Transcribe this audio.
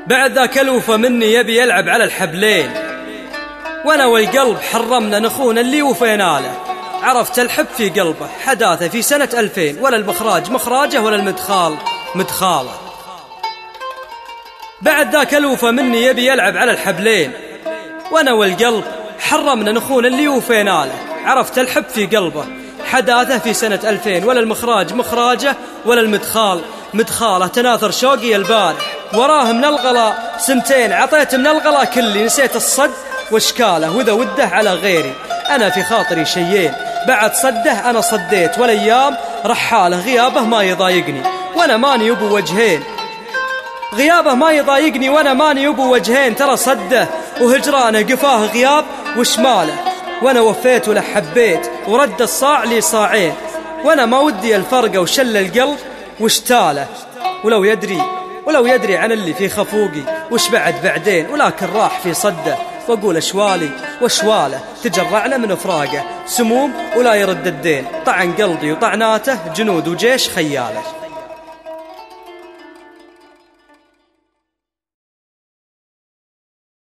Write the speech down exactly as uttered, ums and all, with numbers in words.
بعد ذاك الوفى مني يبي يلعب على الحبلين، وانا والقلب حرمنا نخون اللي وفينا له. عرفت الحب في قلبه حداثه في سنة ألفين، ولا المخراج مخراجه ولا المدخال مدخاله. بعد ذاك الوفى مني يبي يلعب على الحبلين، وانا والقلب حرمنا نخون اللي وفينا له. عرفت الحب في قلبه حداثه في سنة ألفين، ولا المخراج مخراجه ولا المدخال مدخاله. تناثر شوقي البارح وراه من الغلا سنتين، عطيت من الغلا كلي، نسيت الصد واشكاله، وذا وده على غيري أنا في خاطري شيين. بعد صده أنا صديت، والأيام رحاله غيابه ما يضايقني وأنا ماني أبو وجهين. غيابه ما يضايقني وأنا ماني أبو وجهين. ترى صده وهجرانه قفاه غياب وشماله، وأنا وفيت ولا حبيت ورد الصاع لي صاعين، وأنا ما ودي الفرقة وشل القلب واشتاله. ولو يدري ولو يدري عن اللي في خفوقي وش بعد بعدين، ولكن راح في صده واقول اشوالي واشواله. تجرعنا من فراقه سموم ولا يرد الدين، طعن قلبي وطعناته جنود وجيش خياله.